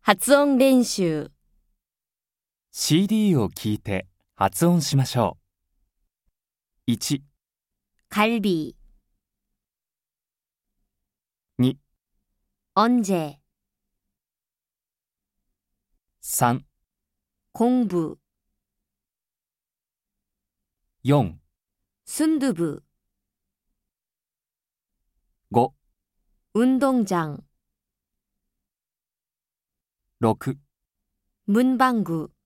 発音練習。 CD を聞いて発音しましょう。1、 갈비, 2、 언제, 3、 공부, 4、 순두부, 5、 운동장, 6、 문방구.